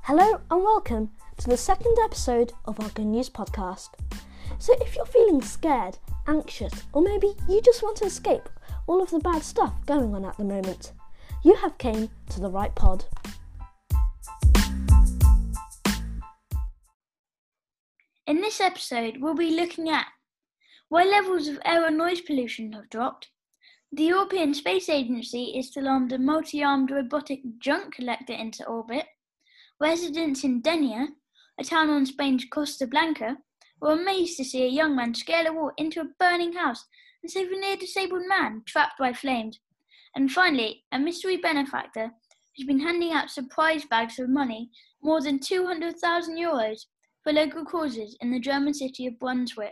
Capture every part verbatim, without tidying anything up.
Hello and welcome to the second episode of our Good News podcast. So if you're feeling scared, anxious, or maybe you just want to escape all of the bad stuff going on at the moment, you have came to the right pod. In this episode, we'll be looking at why levels of air and noise pollution have dropped. The European Space Agency is to launch a multi-armed robotic junk collector into orbit. Residents in Denia, a town on Spain's Costa Blanca, were amazed to see a young man scale a wall into a burning house and save a near-disabled man trapped by flames. And finally, a mystery benefactor has been handing out surprise bags of money, more than two hundred thousand euros, for local causes in the German city of Brunswick.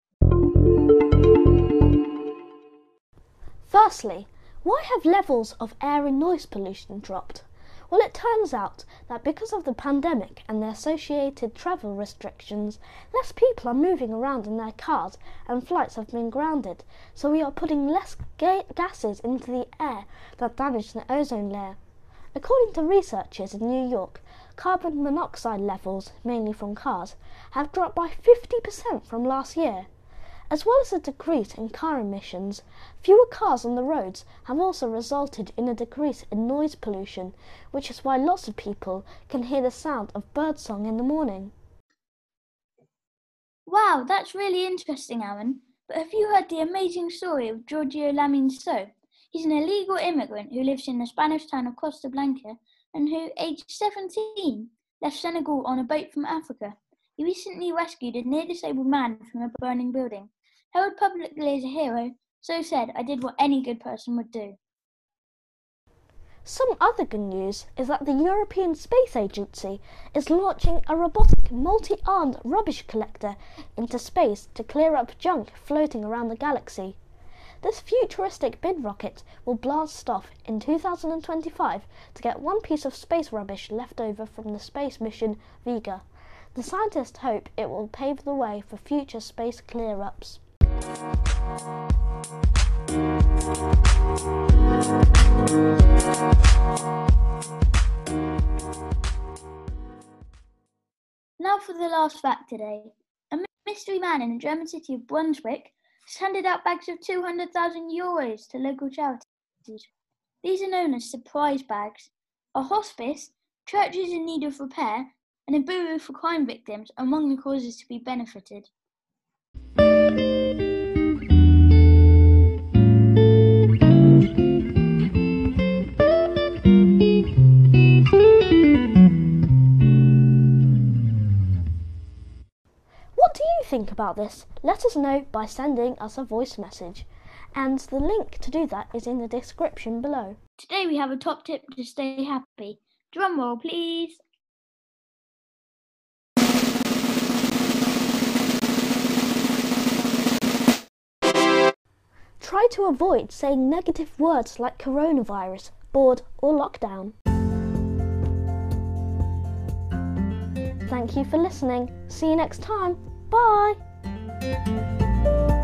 Firstly, why have levels of air and noise pollution dropped? Well, it turns out that because of the pandemic and the associated travel restrictions, less people are moving around in their cars and flights have been grounded, so we are putting less ga- gases into the air that damage the ozone layer. According to researchers in New York, carbon monoxide levels, mainly from cars, have dropped by fifty percent from last year. As well as a decrease in car emissions, fewer cars on the roads have also resulted in a decrease in noise pollution, which is why lots of people can hear the sound of birdsong in the morning. Wow, that's really interesting, Aaron. But have you heard the amazing story of Giorgio Laminso? He's an illegal immigrant who lives in the Spanish town of Costa Blanca and who, aged seventeen, left Senegal on a boat from Africa. He recently rescued a near-disabled man from a burning building. Hailed publicly as a hero, so said, "I did what any good person would do." Some other good news is that the European Space Agency is launching a robotic multi-armed rubbish collector into space to clear up junk floating around the galaxy. This futuristic bin rocket will blast off in two thousand twenty-five to get one piece of space rubbish left over from the space mission Vega. The scientists hope it will pave the way for future space clear-ups. Now for the last fact today. A mystery man in the German city of Brunswick has handed out bags of two hundred thousand euros to local charities. These are known as surprise bags. A hospice, churches in need of repair, and a bureau for crime victims are among the causes to be benefited. What do you think about this? Let us know by sending us a voice message, and the link to do that is in the description below. Today we have a top tip to stay happy. Drum roll, please. Try to avoid saying negative words like coronavirus, bored, or lockdown. Thank you for listening. See you next time. Bye!